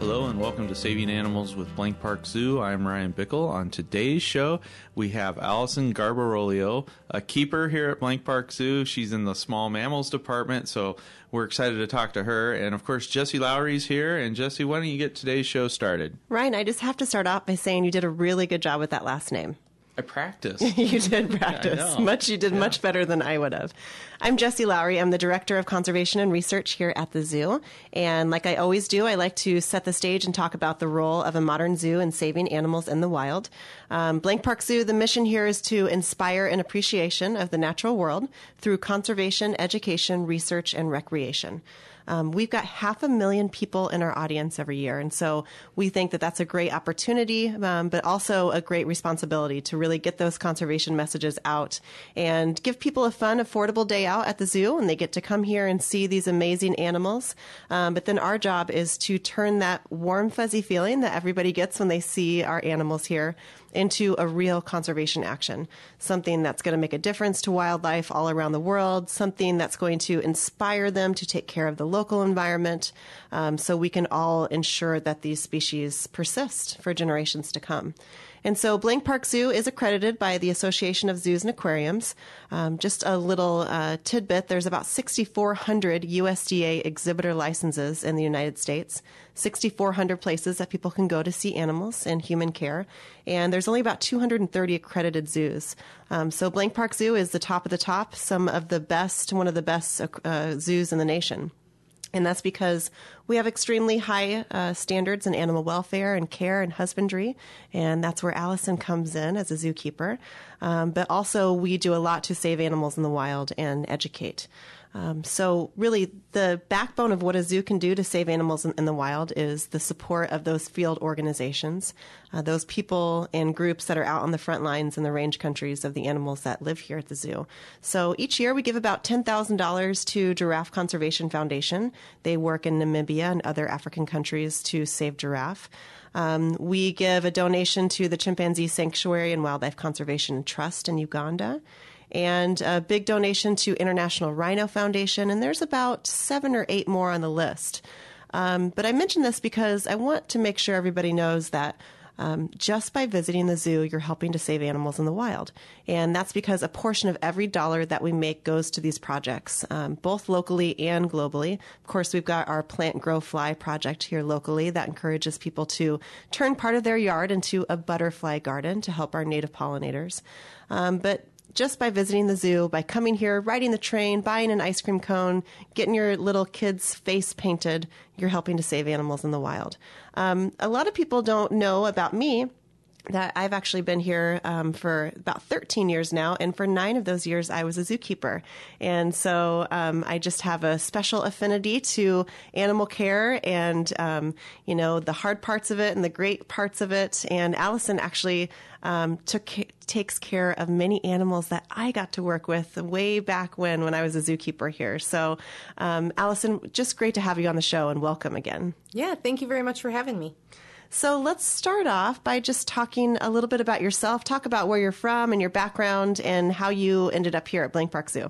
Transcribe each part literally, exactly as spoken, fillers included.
Hello and welcome to Saving Animals with Blank Park Zoo. I'm Ryan Bickle. On today's show, we have Allison Garbarolio, a keeper here at Blank Park Zoo. She's in the small mammals department, so we're excited to talk to her. And of course, Jesse Lowry's here. And Jesse, why don't you get today's show started? Ryan, I just have to start off by saying you did a really good job with that last name. I practiced. You did practice. Much you did yeah. much better than I would have. I'm Jesse Lowry. I'm the Director of Conservation and Research here at the zoo. And like I always do, I like to set the stage and talk about the role of a modern zoo in saving animals in the wild. Um, Blank Park Zoo, the mission here is to inspire an appreciation of the natural world through conservation, education, research, and recreation. Um, we've got half a million people in our audience every year. And so we think that that's a great opportunity, um, but also a great responsibility to really get those conservation messages out and give people a fun, affordable day out at the zoo. And they get to come here and see these amazing animals. Um, but then our job is to turn that warm, fuzzy feeling that everybody gets when they see our animals here into a real conservation action, something that's going to make a difference to wildlife all around the world, something that's going to inspire them to take care of the local environment, um, so we can all ensure that these species persist for generations to come. And so Blank Park Zoo is accredited by the Association of Zoos and Aquariums. Um, just a little uh, tidbit, there's about six thousand four hundred U S D A exhibitor licenses in the United States, six thousand four hundred places that people can go to see animals in human care, and there's only about two hundred thirty accredited zoos. Um, so Blank Park Zoo is the top of the top, some of the best, one of the best uh, zoos in the nation. And that's because we have extremely high uh, standards in animal welfare and care and husbandry. And that's where Allison comes in as a zookeeper. Um, but also we do a lot to save animals in the wild and educate. Um, so really the backbone of what a zoo can do to save animals in, in the wild is the support of those field organizations, uh, those people and groups that are out on the front lines in the range countries of the animals that live here at the zoo. So each year we give about ten thousand dollars to Giraffe Conservation Foundation. They work in Namibia and other African countries to save giraffe. Um, we give a donation to the Chimpanzee Sanctuary and Wildlife Conservation Trust in Uganda, and a big donation to International Rhino Foundation, and there's about seven or eight more on the list. Um, but I mention this because I want to make sure everybody knows that um, just by visiting the zoo, you're helping to save animals in the wild. And that's because a portion of every dollar that we make goes to these projects, um, both locally and globally. Of course, we've got our Plant Grow Fly project here locally that encourages people to turn part of their yard into a butterfly garden to help our native pollinators. Um, but just by visiting the zoo, by coming here, riding the train, buying an ice cream cone, getting your little kid's face painted, you're helping to save animals in the wild. Um, a lot of people don't know about me that I've actually been here um, for about thirteen years now, and for nine of those years I was a zookeeper. And so um, I just have a special affinity to animal care and, um, you know, the hard parts of it and the great parts of it. And Allison actually um, took takes care of many animals that I got to work with way back when, when I was a zookeeper here. So um, Allison, just great to have you on the show, and welcome again. Yeah, thank you very much for having me. So let's start off by just talking a little bit about yourself. Talk about where you're from and your background and how you ended up here at Blank Park Zoo.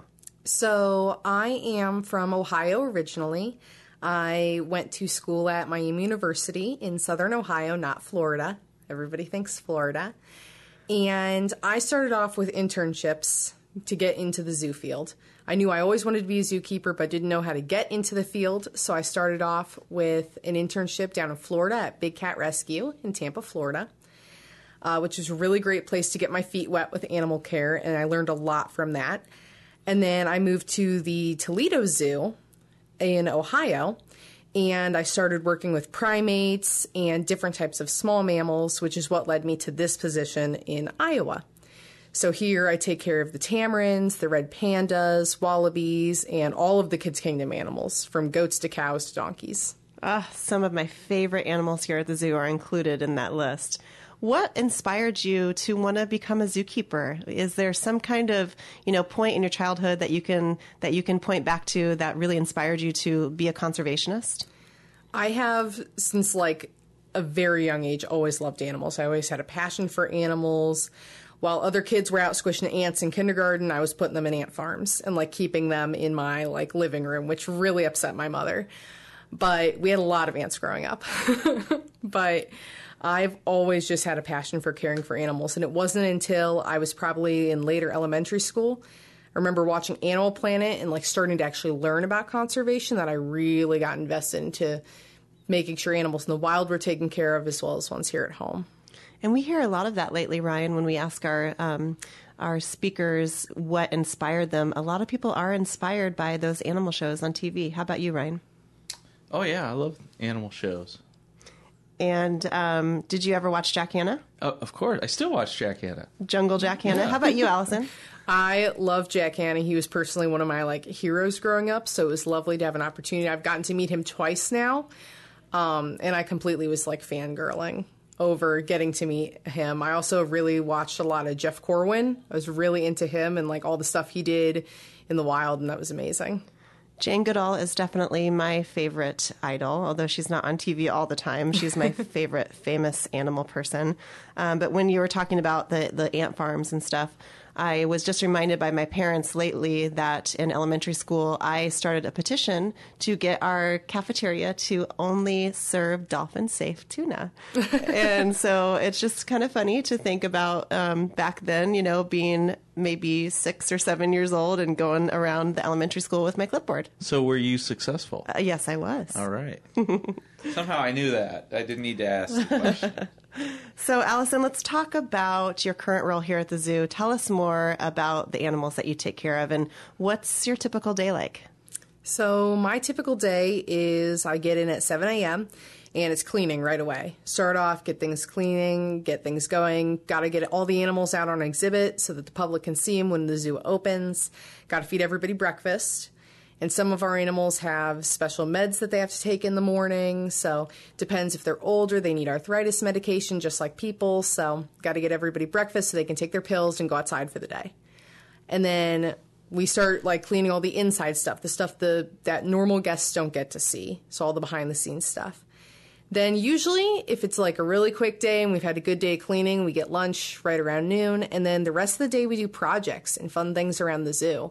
So I am from Ohio originally. I went to school at Miami University in Southern Ohio, not Florida. Everybody thinks Florida. And I started off with internships to get into the zoo field. I knew I always wanted to be a zookeeper, but didn't know how to get into the field. So I started off with an internship down in Florida at Big Cat Rescue in Tampa, Florida, uh, which was a really great place to get my feet wet with animal care. And I learned a lot from that. And then I moved to the Toledo Zoo in Ohio, and I started working with primates and different types of small mammals, which is what led me to this position in Iowa. So here I take care of the tamarins, the red pandas, wallabies, and all of the Kids Kingdom animals, from goats to cows to donkeys. Ah, some of my favorite animals here at the zoo are included in that list. What inspired you to want to become a zookeeper? Is there some kind of, you know, point in your childhood that you can that you can point back to that really inspired you to be a conservationist? I have, since like a very young age, always loved animals. I always had a passion for animals. While other kids were out squishing ants in kindergarten, I was putting them in ant farms and like keeping them in my like living room, which really upset my mother. But we had a lot of ants growing up. But I've always just had a passion for caring for animals. And it wasn't until I was probably in later elementary school, I remember watching Animal Planet and like starting to actually learn about conservation, that I really got invested into making sure animals in the wild were taken care of as well as ones here at home. And we hear a lot of that lately, Ryan, when we ask our um, our speakers what inspired them. A lot of people are inspired by those animal shows on T V. How about you, Ryan? Oh, yeah, I love animal shows. And um, did you ever watch Jack Hanna? Oh, of course. I still watch Jack Hanna. Jungle Jack Hanna. Yeah. How about you, Allison? I love Jack Hanna. He was personally one of my like heroes growing up, so it was lovely to have an opportunity. I've gotten to meet him twice now, um, and I completely was like fangirling over getting to meet him. I also really watched a lot of Jeff Corwin. I was really into him and like all the stuff he did in the wild, and that was amazing. Jane Goodall is definitely my favorite idol, although she's not on T V all the time. She's my favorite famous animal person. Um, but when you were talking about the, the ant farms and stuff, I was just reminded by my parents lately that in elementary school, I started a petition to get our cafeteria to only serve dolphin-safe tuna. And so it's just kind of funny to think about um, back then, you know, being maybe six or seven years old and going around the elementary school with my clipboard. So were you successful? Uh, yes, I was. All right. Somehow I knew that. I didn't need to ask the question. So, Allison, let's talk about your current role here at the zoo. Tell us more about the animals that you take care of, and what's your typical day like? So my typical day is I get in at seven a.m. and it's cleaning right away. Start off, get things cleaning, get things going. Got to get all the animals out on exhibit so that the public can see them when the zoo opens. Got to feed everybody breakfast. And some of our animals have special meds that they have to take in the morning. So depends if they're older, they need arthritis medication just like people. So got to get everybody breakfast so they can take their pills and go outside for the day. And then we start like cleaning all the inside stuff, the stuff the, that normal guests don't get to see. So all the behind the scenes stuff. Then usually if it's like a really quick day and we've had a good day of cleaning, we get lunch right around noon. And then the rest of the day we do projects and fun things around the zoo.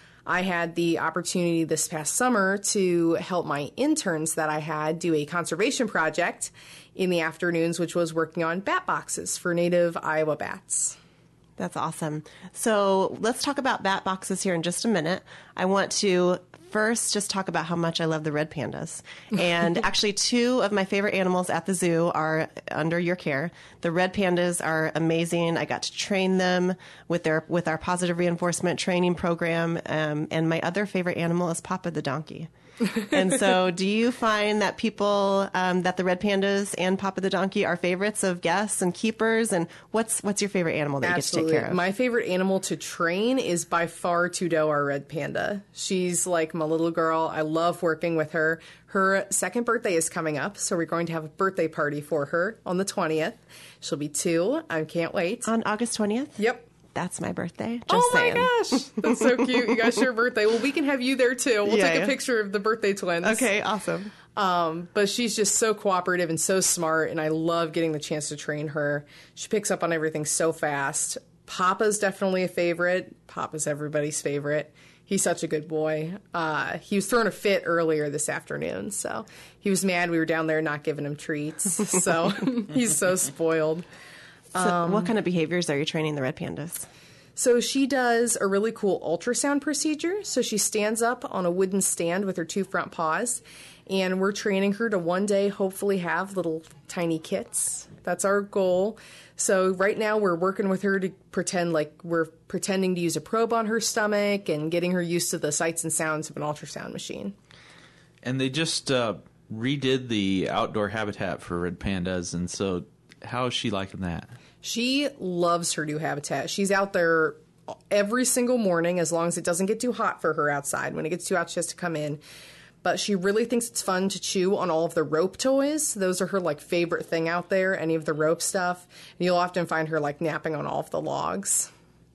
I had the opportunity this past summer to help my interns that I had do a conservation project in the afternoons, which was working on bat boxes for native Iowa bats. That's awesome. So let's talk about bat boxes here in just a minute. I want to first just talk about how much I love the red pandas. And actually, two of my favorite animals at the zoo are under your care. The red pandas are amazing. I got to train them with their with our positive reinforcement training program. Um, and my other favorite animal is Papa the donkey. And so do you find that people, um, that the red pandas and Papa the donkey are favorites of guests and keepers? And what's what's your favorite animal that Absolutely. you get to take care of? My favorite animal to train is by far Tudo, our red panda. She's like my little girl. I love working with her. Her second birthday is coming up, so we're going to have a birthday party for her on the twentieth. She'll be two. I can't wait. On August twentieth? Yep. That's my birthday. Just oh my saying. gosh, that's so cute. You guys share a birthday. Well, we can have you there too. We'll Yeah, take yeah. a picture of the birthday twins. Okay, awesome. Um, but she's just so cooperative and so smart, and I love getting the chance to train her. She picks up on everything so fast. Papa's definitely a favorite. Papa's everybody's favorite. He's such a good boy. Uh, he was throwing a fit earlier this afternoon, so he was mad we were down there not giving him treats. So he's so spoiled. So um, what kind of behaviors are you training the red pandas? So she does a really cool ultrasound procedure. So she stands up on a wooden stand with her two front paws, and we're training her to one day hopefully have little tiny kits. That's our goal. So right now we're working with her to pretend like we're pretending to use a probe on her stomach and getting her used to the sights and sounds of an ultrasound machine. And they just uh, redid the outdoor habitat for red pandas, and so how is she liking that? She loves her new habitat. She's out there every single morning as long as it doesn't get too hot for her outside. When it gets too hot, she has to come in. But she really thinks it's fun to chew on all of the rope toys. Those are her like favorite thing out there, any of the rope stuff. And you'll often find her like napping on all of the logs.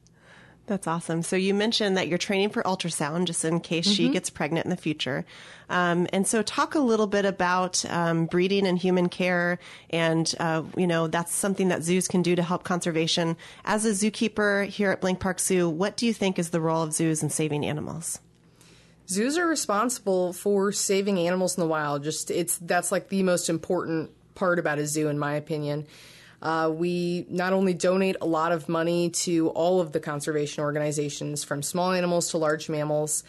That's awesome. So you mentioned that you're training for ultrasound just in case mm-hmm. she gets pregnant in the future. Um, and so talk a little bit about um, breeding and human care. And, uh, you know, that's something that zoos can do to help conservation. As a zookeeper here at Blank Park Zoo, what do you think is the role of zoos in saving animals? Zoos are responsible for saving animals in the wild. Just it's that's like the most important part about a zoo, in my opinion. Uh, we not only donate a lot of money to all of the conservation organizations, from small animals to large mammals,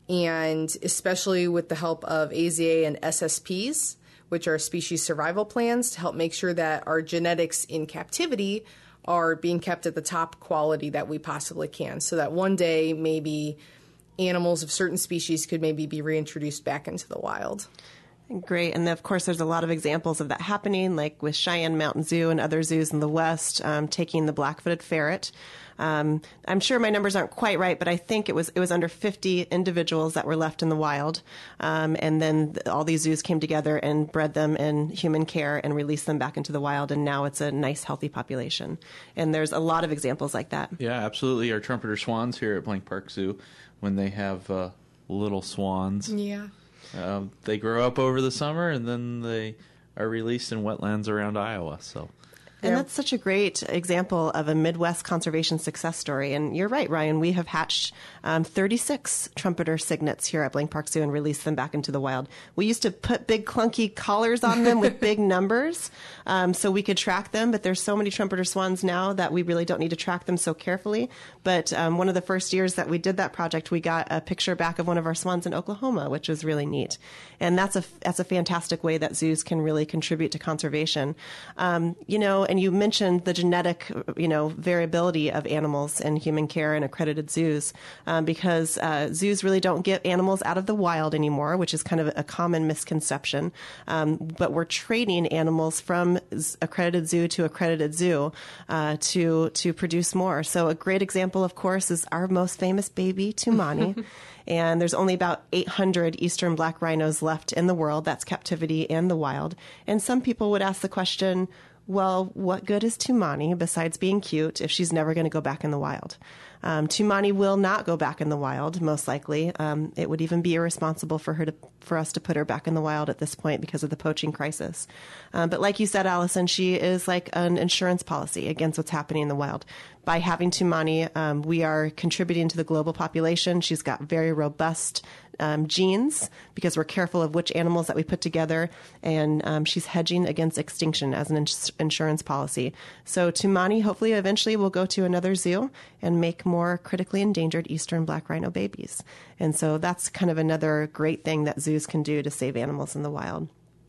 and especially with the help of A Z A and S S Ps, which are species survival plans, to help make sure that our genetics in captivity are being kept at the top quality that we possibly can, so that one day maybe animals of certain species could maybe be reintroduced back into the wild. Great. And of course, there's a lot of examples of that happening, like with Cheyenne Mountain Zoo and other zoos in the West, um, taking the black-footed ferret. Um, I'm sure my numbers aren't quite right, but I think it was it was under fifty individuals that were left in the wild. Um, and then all these zoos came together and bred them in human care and released them back into the wild. And now it's a nice, healthy population. And there's a lot of examples like that. Yeah, absolutely. Our trumpeter swans here at Blank Park Zoo, when they have uh, little swans. Yeah. Um, they grow up over the summer, and then they are released in wetlands around Iowa. So, and yeah. that's such a great example of a Midwest conservation success story. And you're right, Ryan. We have hatched um, thirty-six trumpeter cygnets here at Blank Park Zoo and released them back into the wild. We used to put big clunky collars on them with big numbers um, so we could track them. But there's so many trumpeter swans now that we really don't need to track them so carefully. But um, one of the first years that we did that project, we got a picture back of one of our swans in Oklahoma, which was really neat. And that's a that's a fantastic way that zoos can really contribute to conservation. Um, you know, and you mentioned the genetic, you know, variability of animals in human care and accredited zoos, um, because uh, zoos really don't get animals out of the wild anymore, which is kind of a common misconception. Um, but we're trading animals from accredited zoo to accredited zoo uh, to to produce more. So a great example, of course, is our most famous baby, Tumani. And there's only about eight hundred eastern black rhinos left in the world. That's captivity and the wild. And some people would ask the question, well, what good is Tumani besides being cute if she's never going to go back in the wild? Um, Tumani will not go back in the wild, most likely. Um, it would even be irresponsible for her to, for us to put her back in the wild at this point because of the poaching crisis. Um, but like you said, Allison, she is like an insurance policy against what's happening in the wild. By having Tumani, um, we are contributing to the global population. She's got very robust um, genes because we're careful of which animals that we put together, and um, she's hedging against extinction as an ins- insurance policy. So Tumani hopefully eventually will go to another zoo and make more critically endangered eastern black rhino babies. And so that's kind of another great thing that zoos can do to save animals in the wild.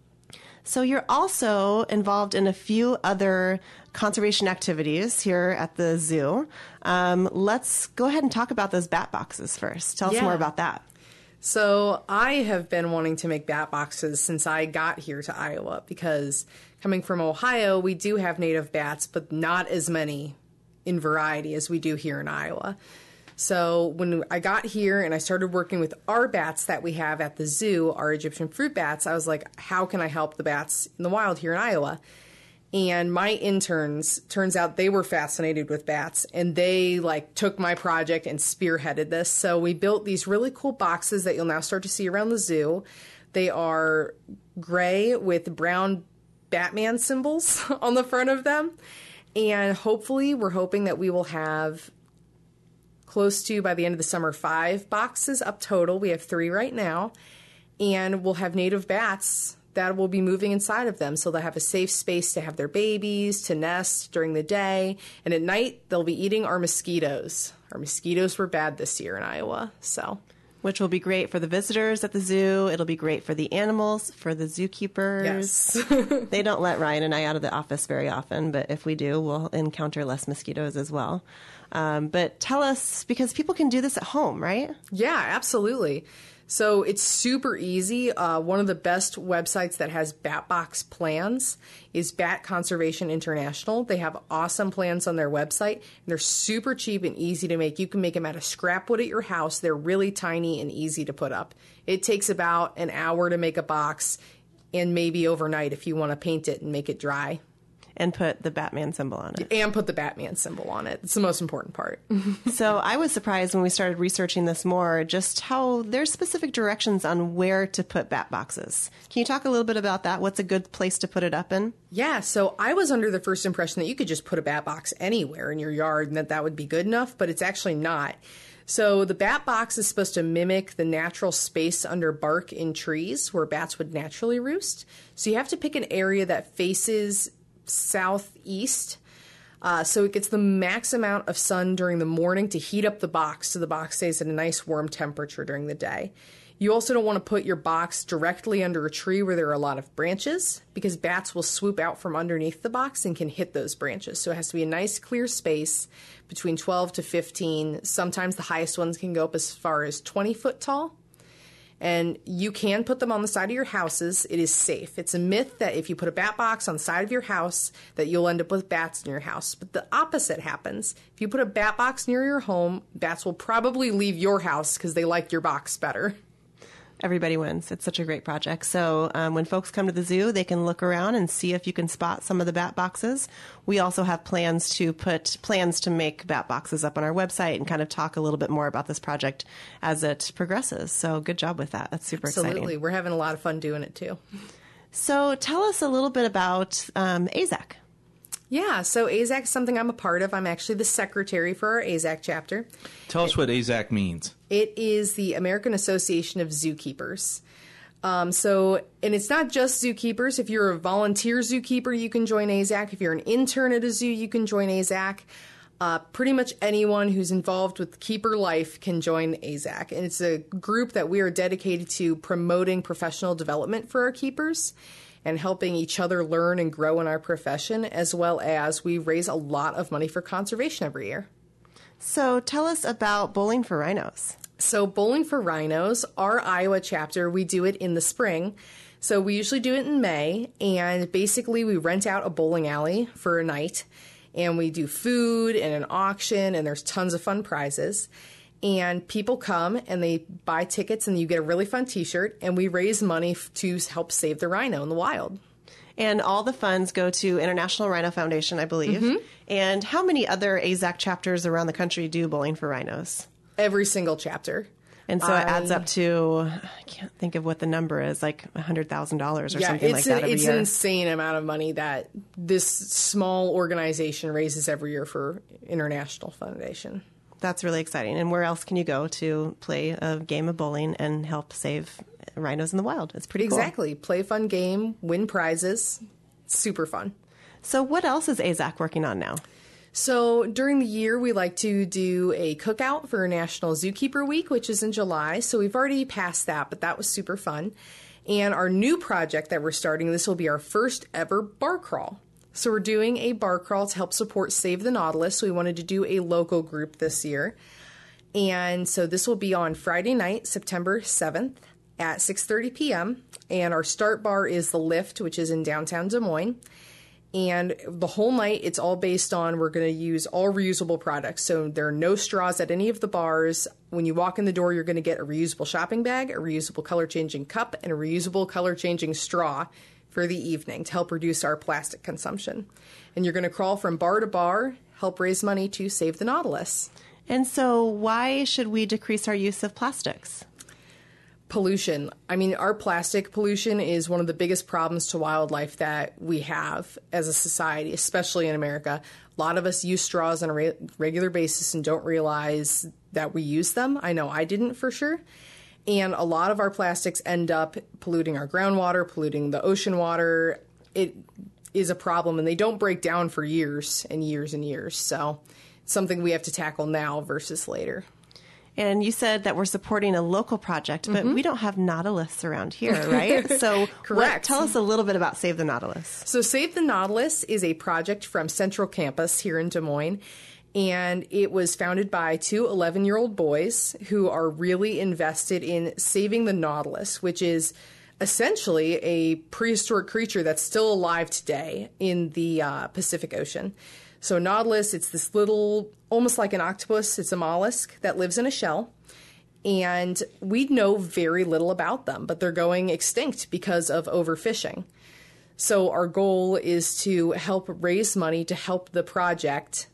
So you're also involved in a few other conservation activities here at the zoo. Um, let's go ahead and talk about those bat boxes first. Tell us Yeah. more about that. So I have been wanting to make bat boxes since I got here to Iowa, because coming from Ohio, we do have native bats, but not as many in variety as we do here in Iowa. So when I got here and I started working with our bats that we have at the zoo, our Egyptian fruit bats, I was like, how can I help the bats in the wild here in Iowa? And my interns, turns out they were fascinated with bats, and they like took my project and spearheaded this. So we built these really cool boxes that you'll now start to see around the zoo. They are gray with brown Batman symbols on the front of them. And hopefully we're hoping that we will have close to, by the end of the summer, five boxes up total. We have three right now. And we'll have native bats that will be moving inside of them. So they'll have a safe space to have their babies, to nest during the day. And at night, they'll be eating our mosquitoes. Our mosquitoes were bad this year in Iowa, so... Which will be great for the visitors at the zoo. It'll be great for the animals, for the zookeepers. Yes. They don't let Ryan and I out of the office very often, but if we do, we'll encounter less mosquitoes as well. Um, but tell us, because people can do this at home, right? Yeah, absolutely. So it's super easy. Uh, one of the best websites that has bat box plans is Bat Conservation International. They have awesome plans on their website, and they're super cheap and easy to make. You can make them out of scrap wood at your house. They're really tiny and easy to put up. It takes about an hour to make a box, and maybe overnight if you want to paint it and make it dry. and put the Batman symbol on it. And put the Batman symbol on it. It's the most important part. So I was surprised when we started researching this more, just how there's specific directions on where to put bat boxes. Can you talk a little bit about that? What's a good place to put it up in? Yeah, so I was under the first impression that you could just put a bat box anywhere in your yard and that that would be good enough, but it's actually not. So the bat box is supposed to mimic the natural space under bark in trees where bats would naturally roost. So you have to pick an area that faces southeast, uh, so it gets the max amount of sun during the morning to heat up the box so the box stays at a nice warm temperature during the day. You also don't want to put your box directly under a tree where there are a lot of branches because bats will swoop out from underneath the box and can hit those branches. So it has to be a nice clear space between twelve to fifteen. Sometimes the highest ones can go up as far as twenty foot tall. And you can put them on the side of your houses. It is safe. It's a myth that if you put a bat box on the side of your house, that you'll end up with bats in your house. But the opposite happens. If you put a bat box near your home, bats will probably leave your house because they like your box better. Everybody wins. It's such a great project. So um, when folks come to the zoo, they can look around and see if you can spot some of the bat boxes. We also have plans to put plans to make bat boxes up on our website and kind of talk a little bit more about this project as it progresses. So good job with that. That's super Absolutely. exciting. We're having a lot of fun doing it too. So tell us a little bit about um, A Z A C. Yeah, so A Z A C is something I'm a part of. I'm actually the secretary for our A Z A C chapter. Tell us what A Z A C means. It is the American Association of Zookeepers. Um, so, and it's not just zookeepers. If you're a volunteer zookeeper, you can join A Z A C. If you're an intern at a zoo, you can join A Z A C. Uh, pretty much anyone who's involved with keeper life can join A Z A C. And it's a group that we are dedicated to promoting professional development for our keepers and helping each other learn and grow in our profession, as well as we raise a lot of money for conservation every year. So tell us about Bowling for Rhinos. So Bowling for Rhinos, our Iowa chapter, we do it in the spring. So we usually do it in May, and basically we rent out a bowling alley for a night, and we do food and an auction, and there's tons of fun prizes. And people come and they buy tickets and you get a really fun t-shirt, and we raise money f- to help save the rhino in the wild. And all the funds go to International Rhino Foundation, I believe. Mm-hmm. And how many other A Z A C chapters around the country do Bowling for Rhinos? Every single chapter. And so I, it adds up to, I can't think of what the number is, like one hundred thousand dollars or yeah, something like an, that every it's year. It's an insane amount of money that this small organization raises every year for International Foundation. That's really exciting. And where else can you go to play a game of bowling and help save rhinos in the wild? It's pretty cool. Exactly. Play a fun game, win prizes. Super fun. So what else is A Z A C working on now? So during the year, we like to do a cookout for National Zookeeper Week, which is in July. So we've already passed that, but that was super fun. And our new project that we're starting, this will be our first ever bar crawl. So we're doing a bar crawl to help support Save the Nautilus. We wanted to do a local group this year. And so this will be on Friday night, September seventh at six thirty p.m. And our start bar is The Lift, which is in downtown Des Moines. And the whole night, it's all based on, we're going to use all reusable products. So there are no straws at any of the bars. When you walk in the door, you're going to get a reusable shopping bag, a reusable color-changing cup, and a reusable color-changing straw for the evening to help reduce our plastic consumption. And you're going to crawl from bar to bar, help raise money to save the Nautilus. And so why should we decrease our use of plastics? Pollution. I mean, our plastic pollution is one of the biggest problems to wildlife that we have as a society, especially in America. A lot of us use straws on a re- regular basis and don't realize that we use them. I know I didn't for sure. And a lot of our plastics end up polluting our groundwater, polluting the ocean water. It is a problem, and they don't break down for years and years and years. So it's something we have to tackle now versus later. And you said that we're supporting a local project, but mm-hmm. we don't have Nautilus around here, right? So correct. What, tell us a little bit about Save the Nautilus. So Save the Nautilus is a project from Central Campus here in Des Moines. And it was founded by two eleven-year-old boys who are really invested in saving the Nautilus, which is essentially a prehistoric creature that's still alive today in the uh, Pacific Ocean. So Nautilus, it's this little, almost like an octopus, it's a mollusk that lives in a shell. And we know very little about them, but they're going extinct because of overfishing. So our goal is to help raise money to help the project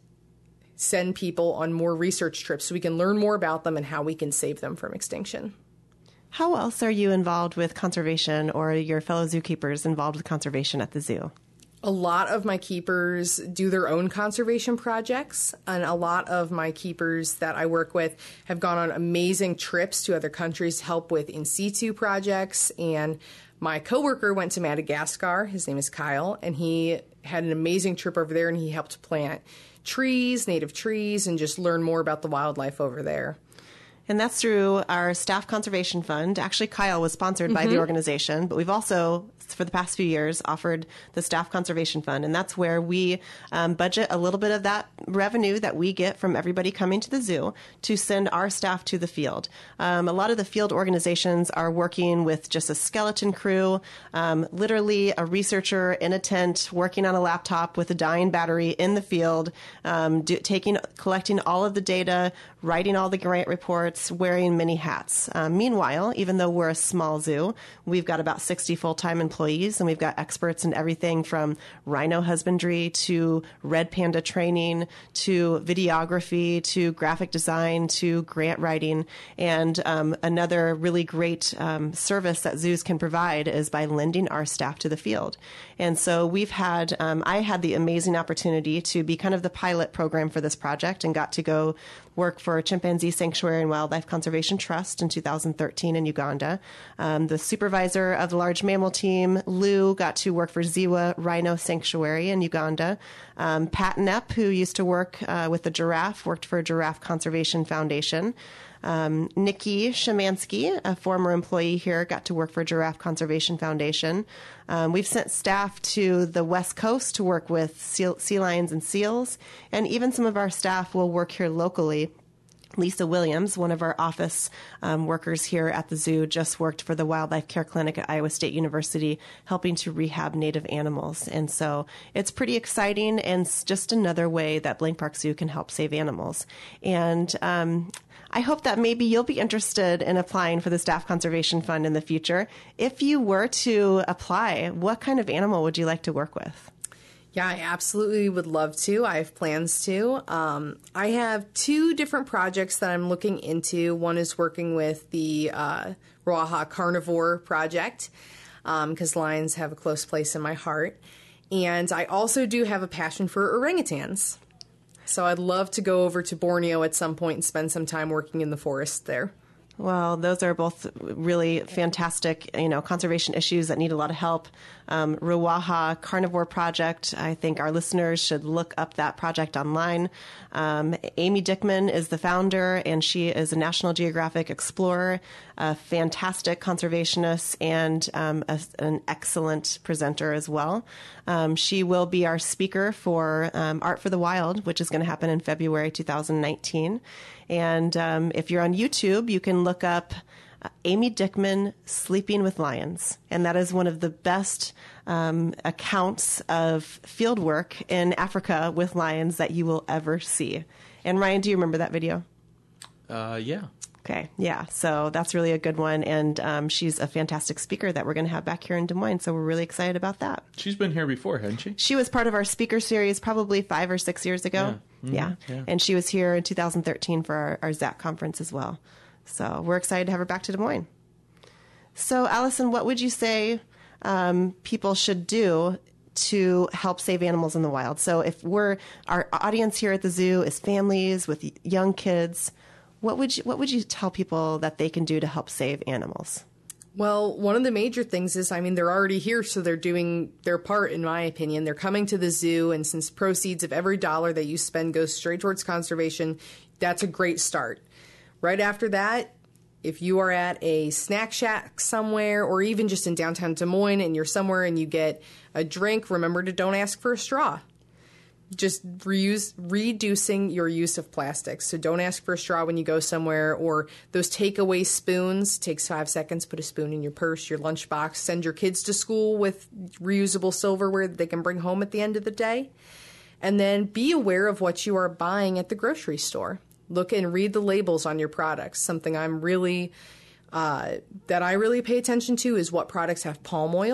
send people on more research trips so we can learn more about them and how we can save them from extinction. How else are you involved with conservation, or your fellow zookeepers involved with conservation at the zoo? A lot of my keepers do their own conservation projects, and a lot of my keepers that I work with have gone on amazing trips to other countries to help with in situ projects. And my coworker went to Madagascar. His name is Kyle, and he had an amazing trip over there, and he helped plant trees, native trees, and just learn more about the wildlife over there. And that's through our Staff Conservation Fund. Actually, Kyle was sponsored by mm-hmm. the organization, but we've also, for the past few years, offered the Staff Conservation Fund. And that's where we um, budget a little bit of that revenue that we get from everybody coming to the zoo to send our staff to the field. Um, a lot of the field organizations are working with just a skeleton crew, um, literally a researcher in a tent working on a laptop with a dying battery in the field, um, do, taking, collecting all of the data, writing all the grant reports, wearing many hats. Um, meanwhile, even though we're a small zoo, we've got about sixty full-time employees, and we've got experts in everything from rhino husbandry to red panda training to videography to graphic design to grant writing. And um, another really great um, service that zoos can provide is by lending our staff to the field. And so we've had, um, I had the amazing opportunity to be kind of the pilot program for this project and got to go work for Chimpanzee Sanctuary and Wildlife Conservation Trust in two thousand thirteen in Uganda. Um, the supervisor of the large mammal team, Lou, got to work for Ziwa Rhino Sanctuary in Uganda. Um, Pat Knepp, who used to work uh, with the giraffe, worked for Giraffe Conservation Foundation. Um, Nikki Shemansky, a former employee here, got to work for Giraffe Conservation Foundation. Um, we've sent staff to the West Coast to work with seal, sea lions and seals, and even some of our staff will work here locally. Lisa Williams, one of our office um, workers here at the zoo, just worked for the Wildlife Care Clinic at Iowa State University, helping to rehab native animals. And so it's pretty exciting, and it's just another way that Blank Park Zoo can help save animals. And um, I hope that maybe you'll be interested in applying for the Staff Conservation Fund in the future. If you were to apply, what kind of animal would you like to work with? Yeah, I absolutely would love to. I have plans to. Um, I have two different projects that I'm looking into. One is working with the uh, Ruaha Carnivore Project, because um, lions have a close place in my heart. And I also do have a passion for orangutans. So I'd love to go over to Borneo at some point and spend some time working in the forest there. Well, those are both really fantastic, you know, conservation issues that need a lot of help. Um, Ruaha Carnivore Project, I think our listeners should look up that project online. Um, Amy Dickman is the founder, and she is a National Geographic explorer, a fantastic conservationist, and um, a, an excellent presenter as well. Um, she will be our speaker for um, Art for the Wild, which is going to happen in February two thousand nineteen. And um, if you're on YouTube, you can look up uh, Amy Dickman Sleeping with Lions. And that is one of the best um, accounts of field work in Africa with lions that you will ever see. And Ryan, do you remember that video? Uh, yeah. Okay, yeah. So that's really a good one. And um, she's a fantastic speaker that we're going to have back here in Des Moines. So we're really excited about that. She's been here before, hasn't she? She was part of our speaker series probably five or six years ago. Yeah. Mm-hmm. Yeah. yeah. And she was here in two thousand thirteen for our, our Z A C conference as well. So we're excited to have her back to Des Moines. So, Allison, what would you say um, people should do to help save animals in the wild? So if we're, our audience here at the zoo is families with young kids, what would you, what would you tell people that they can do to help save animals? Well, one of the major things is, I mean, they're already here, so they're doing their part, in my opinion. They're coming to the zoo, and since proceeds of every dollar that you spend goes straight towards conservation, that's a great start. Right after that, if you are at a snack shack somewhere, or even just in downtown Des Moines, and you're somewhere and you get a drink, remember to don't ask for a straw. Just reuse, reducing your use of plastics. So don't ask for a straw when you go somewhere, or those takeaway spoons. Takes five seconds, put a spoon in your purse, your lunchbox. Send your kids to school with reusable silverware that they can bring home at the end of the day. And then be aware of what you are buying at the grocery store. Look and read the labels on your products. Something I'm really, uh, that I really pay attention to is what products have palm oil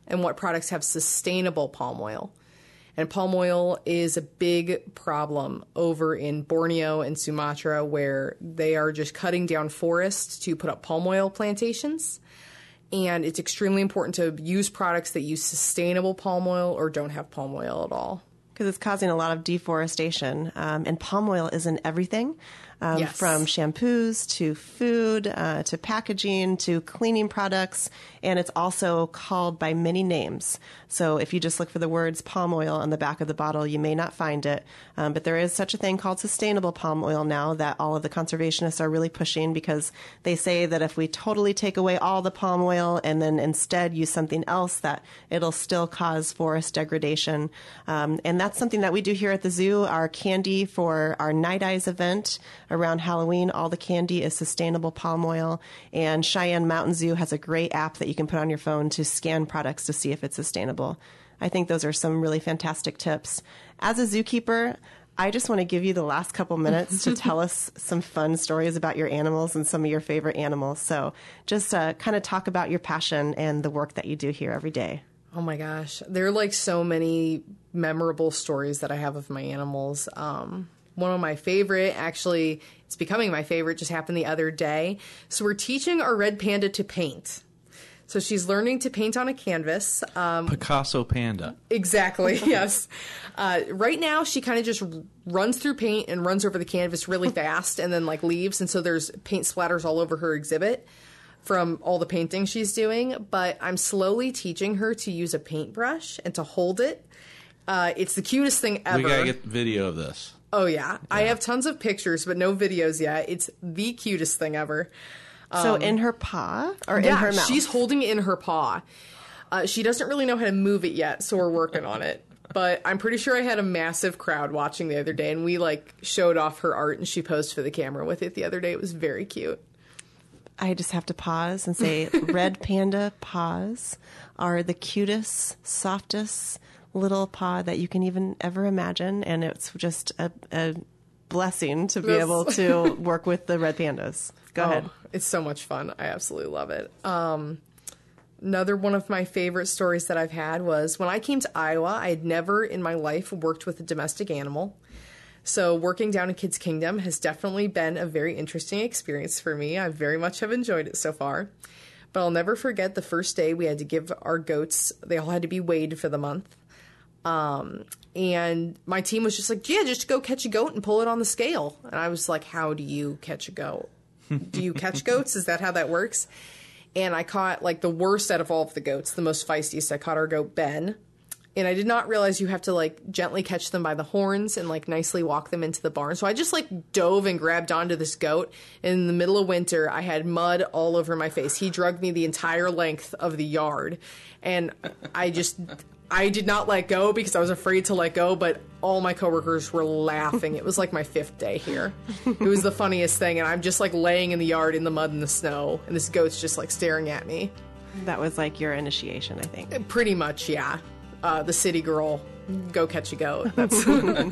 and what products have sustainable palm oil. And palm oil is a big problem over in Borneo and Sumatra, where they are just cutting down forests to put up palm oil plantations. And it's extremely important to use products that use sustainable palm oil or don't have palm oil at all. Because it's causing a lot of deforestation. Um, and palm oil is in everything, um, yes. from shampoos to food uh, to packaging to cleaning products. And it's also called by many names. So if you just look for the words palm oil on the back of the bottle, you may not find it. Um, but there is such a thing called sustainable palm oil now that all of the conservationists are really pushing, because they say that if we totally take away all the palm oil and then instead use something else, that it'll still cause forest degradation. Um, and that's something that we do here at the zoo. Our candy for our Night Eyes event around Halloween, all the candy is sustainable palm oil. And Cheyenne Mountain Zoo has a great app that you can put on your phone to scan products to see if it's sustainable. I think those are some really fantastic tips. As a zookeeper, I just want to give you the last couple minutes to tell us some fun stories about your animals and some of your favorite animals. So just uh, kind of talk about your passion and the work that you do here every day. Oh my gosh. There are like so many memorable stories that I have of my animals. Um, one of my favorite, actually, it's becoming my favorite, just happened the other day. So we're teaching our red panda to paint. So she's learning to paint on a canvas. Um, Picasso Panda. Exactly, yes. Uh, right now, she kind of just runs through paint and runs over the canvas really fast and then like leaves. And so there's paint splatters all over her exhibit from all the painting she's doing. But I'm slowly teaching her to use a paintbrush and to hold it. Uh, it's the cutest thing ever. We got to get video of this. Oh, yeah. yeah. I have tons of pictures, but no videos yet. It's the cutest thing ever. So um, in her paw or yeah, in her mouth? She's holding it in her paw. Uh, she doesn't really know how to move it yet, so we're working on it. But I'm pretty sure I had a massive crowd watching the other day, and we like showed off her art, and she posed for the camera with it the other day. It was very cute. I just have to pause and say red panda paws are the cutest, softest little paw that you can even ever imagine, and it's just a, a blessing to be Yes. able to work with the red pandas. Go oh, ahead. It's so much fun. I absolutely love it. Um, another one of my favorite stories that I've had was when I came to Iowa, I had never in my life worked with a domestic animal. So working down in Kids Kingdom has definitely been a very interesting experience for me. I very much have enjoyed it so far. But I'll never forget the first day we had to give our goats, they all had to be weighed for the month. Um, and my team was just like, yeah, just go catch a goat and pull it on the scale. And I was like, how do you catch a goat? Do you catch goats? Is that how that works? And I caught like the worst out of all of the goats, the most feistiest. I caught our goat Ben. And I did not realize you have to like gently catch them by the horns and like nicely walk them into the barn. So I just like dove and grabbed onto this goat. And in the middle of winter, I had mud all over my face. He drugged me the entire length of the yard. And I just... I did not let go because I was afraid to let go, but all my coworkers were laughing. It was like my fifth day here. It was the funniest thing, and I'm just like laying in the yard in the mud and the snow, and this goat's just like staring at me. That was like your initiation, I think. Pretty much, yeah. Uh, the city girl, go catch a goat. That's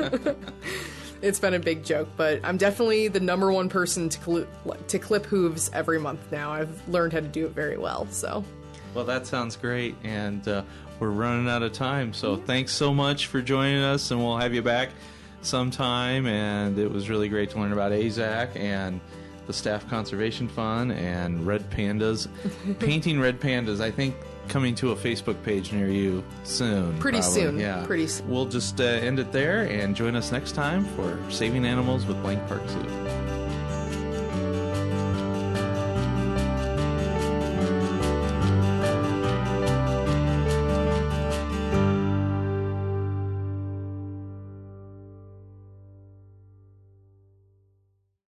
it's been a big joke, but I'm definitely the number one person to, cl- to clip hooves every month now. I've learned how to do it very well, so... Well, that sounds great, and uh, we're running out of time, so thanks so much for joining us, and we'll have you back sometime, and it was really great to learn about A Z A C and the Staff Conservation Fund and red pandas. Painting red pandas, I think, coming to a Facebook page near you soon. Pretty probably. soon. Yeah. Pretty soon. We'll just uh, end it there, and join us next time for Saving Animals with Blank Park Zoo.